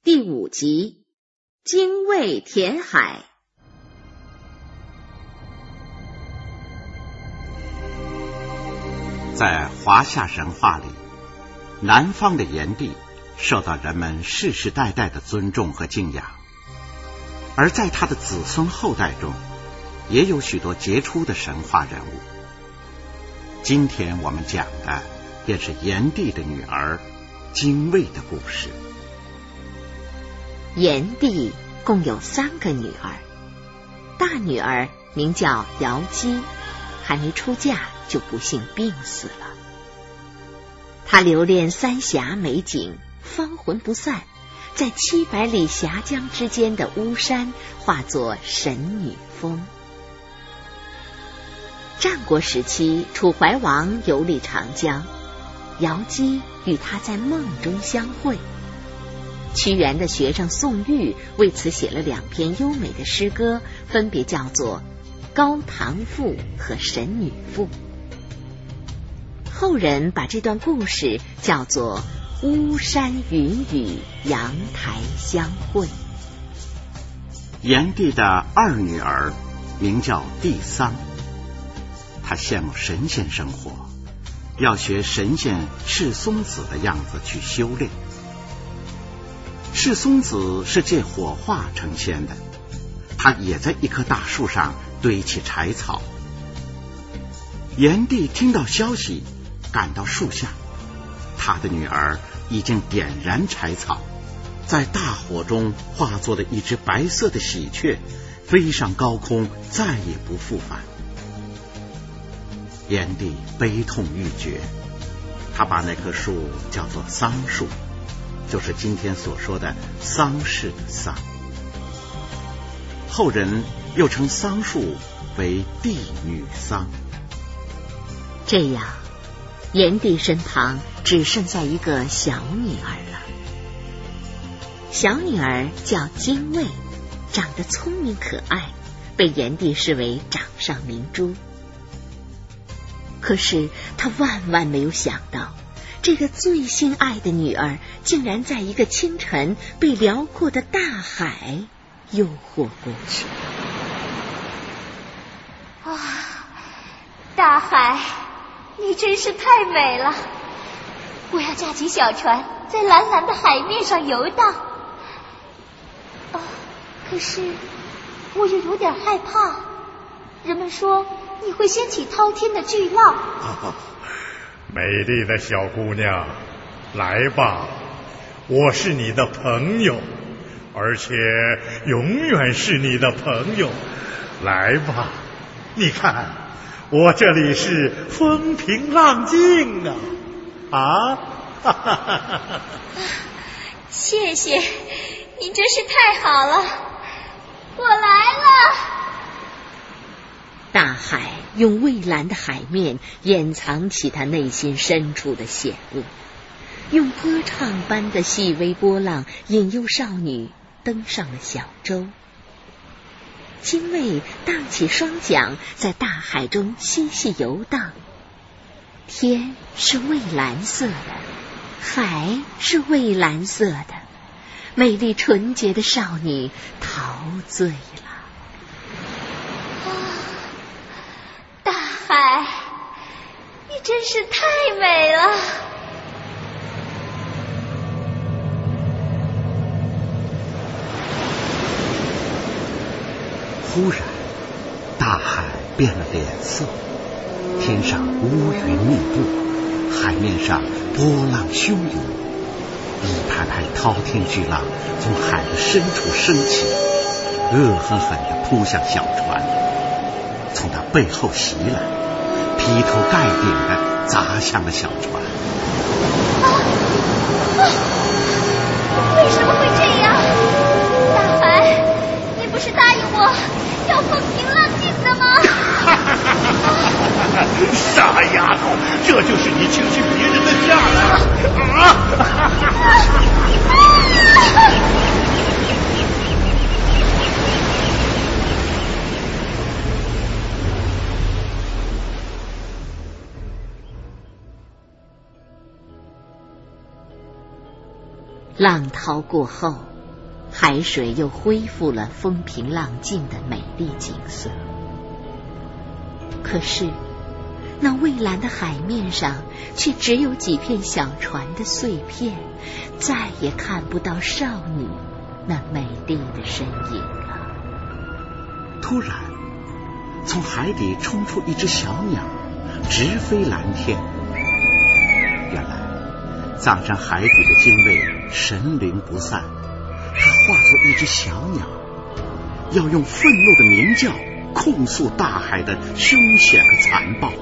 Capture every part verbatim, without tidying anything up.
第五集，精卫填海。 在华夏神话里，南方的炎帝受到人们世世代代的尊重和敬仰，而在他的子孙后代中，也有许多杰出的神话人物。今天我们讲的便是炎帝的女儿精卫的故事。 炎帝共有三个女儿，大女儿名叫瑶姬，还没出嫁就不幸病死了。她留恋三峡美景，芳魂不散，在七百里峡江之间的巫山化作神女峰。战国时期，楚怀王游历长江，瑶姬与他在梦中相会。屈原的学生宋玉为此写了两篇优美的诗歌，分别叫做《高唐赋》和《神女赋》。后人把这段故事叫做巫山云雨，阳台相会。 炎帝的二女儿名叫帝桑，她羡慕神仙生活，要学神仙赤松子的样子去修炼。赤松子是借火化成仙的，他也在一棵大树上堆起柴草。炎帝听到消息，赶到树下，他的女儿已经点燃柴草，在大火中化作了一只白色的喜鹊，飞上高空，再也不复返。炎帝悲痛欲绝，他把那棵树叫做桑树，就是今天所说的丧事的丧。后人又称桑树为帝女桑。 这样，炎帝身旁只剩下一个小女儿了。小女儿叫精卫，长得聪明可爱，被炎帝视为掌上明珠。可是他万万没有想到，这个最心爱的女儿竟然在一个清晨被辽阔的大海诱惑过去。 啊，大海，你真是太美了！我要驾起小船，在蓝蓝的海面上游荡。啊，可是我又有点害怕，人们说你会掀起滔天的巨浪。 哦，美丽的小姑娘，来吧，我是你的朋友，而且永远是你的朋友。来吧，你看，我这里是风平浪静啊！啊，哈哈哈哈哈！ 谢谢，您真是太好了，我来了。 大海用蔚蓝的海面掩藏起他内心深处的险恶，用歌唱般的细微波浪引诱少女登上了小舟。精卫荡起双桨，在大海中嬉戏游荡。天是蔚蓝色的，海是蔚蓝色的，美丽纯洁的少女陶醉了。 海，你真是太美了。 忽然，大海变了脸色，天上乌云密布，海面上波浪汹涌，一排排滔天巨浪从海的深处升起，恶狠狠地扑向小船，从他背后袭来，劈头盖顶的砸向了小船。 啊啊！为什么会这样？大海，你不是答应我要风平浪静的吗？ 傻丫头，这就是你轻视别人的价值啊！ 浪涛过后， 海水又恢复了风平浪静的美丽景色。可是那蔚蓝的海面上却只有几片小船的碎片，再也看不到少女那美丽的身影了。 突然从海底冲出一只小鸟，直飞蓝天。原来葬上海底的精卫神灵不散，它化作一只小鸟，要用愤怒的鸣叫控诉大海的凶险和残暴。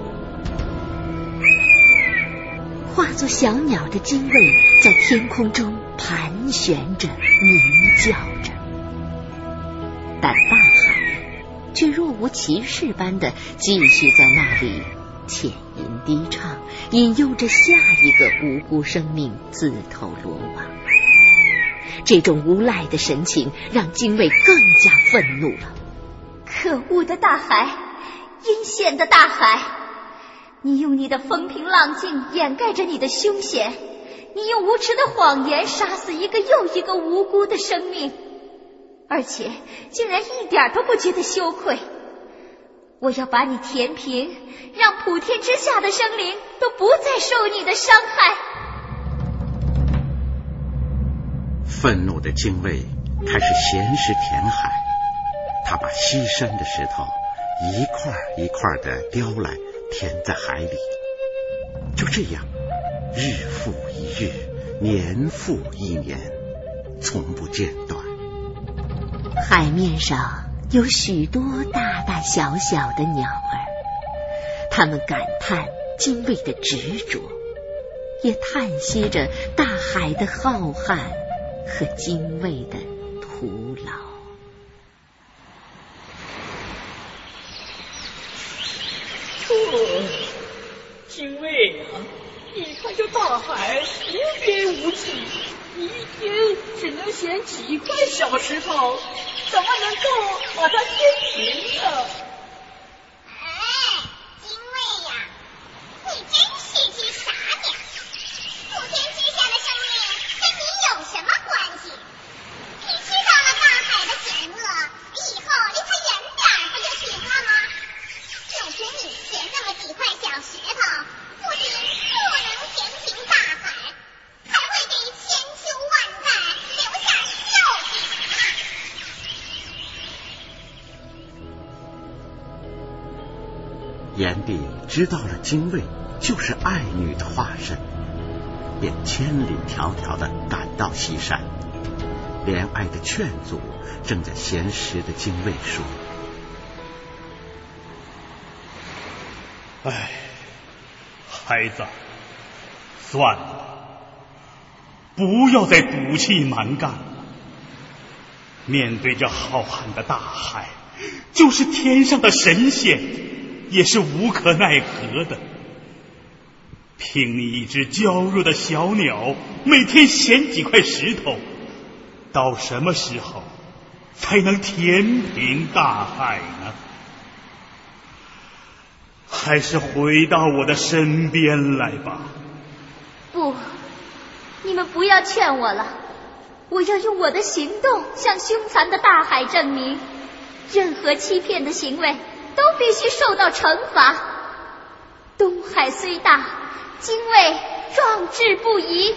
化作小鸟的精卫在天空中盘旋着，鸣叫着，但大海却若无其事般的继续在那里浅吟低唱，引诱着下一个无辜生命自投罗网。这种无赖的神情让精卫更加愤怒了。 可恶的大海，阴险的大海，你用你的风平浪静掩盖着你的凶险，你用无耻的谎言杀死一个又一个无辜的生命，而且竟然一点都不觉得羞愧。我要把你填平，让普天之下的生灵都不再受你的伤害。 愤怒的精卫开始咸食填海，他把西山的石头一块一块的雕来填在海里。就这样，日复一日，年复一年，从不间断。 海面上有许多大大小小的鸟儿，它们感叹精卫的执着，也叹息着大海的浩瀚和精卫的徒劳。 哦，精卫呀、啊，你看这大海无边无际，你一天只能捡几块小石头，怎么能够把它填平呢？ 哎，精卫呀，你真是只傻鸟！普天之下的生命跟你有什么关系？你知道了大海的险恶，以后离它远点不就行了吗？就凭你捡那么几块小石头，不仅不能填平大海，还会给千秋万代留下笑柄。 炎帝知道了精卫就是爱女的化身，便千里迢迢的赶到西山，怜爱的劝阻正在闲时的精卫说： 哎，孩子，算了，不要再赌气蛮干了。面对这浩瀚的大海，就是天上的神仙也是无可奈何的。凭你一只娇弱的小鸟，每天衔几块石头，到什么时候才能填平大海呢？还是回到我的身边来吧。 不，你们不要劝我了，我要用我的行动向凶残的大海证明，任何欺骗的行为都必须受到惩罚。东海虽大，精卫壮志不移。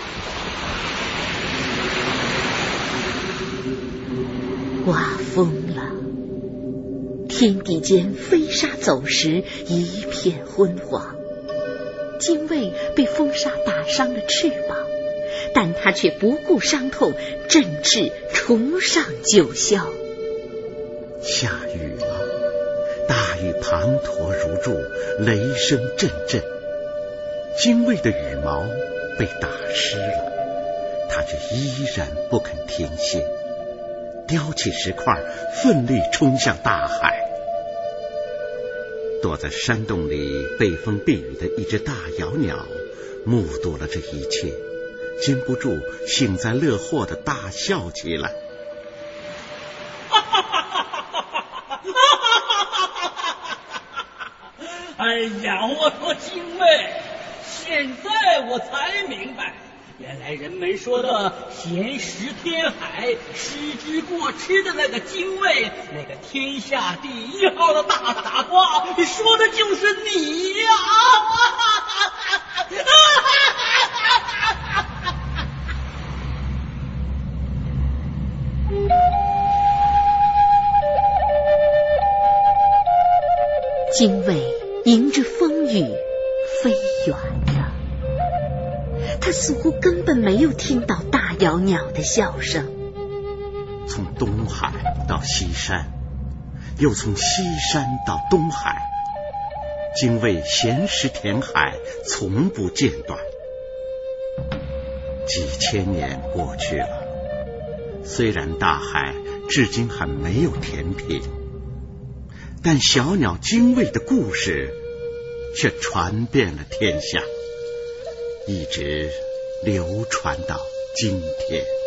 刮风了，天地间飞沙走石，一片昏黄。精卫被风沙打伤了翅膀，但他却不顾伤痛，振翅重上九霄。 下雨了，大雨滂沱如注，雷声阵阵。精卫的羽毛被打湿了，他却依然不肯停歇，叼起石块，奋力冲向大海。躲在山洞里被风避雨的一只大鹞鸟目睹了这一切，禁不住幸灾乐祸地大笑起来。 哎呀，我说精卫，现在我才明白， 原来人们说的闲食天海，失之过吃的那个精卫，那个天下第一号的大傻瓜，说的就是你呀！ 精卫迎着风雨飞远了，他似乎根本没有听到大鹞鸟的笑声。 从东海到西山，又从西山到东海，精卫闲食填海，从不间断。几千年过去了，虽然大海至今还没有填平，但小鸟精卫的故事却传遍了天下，一直流传到今天。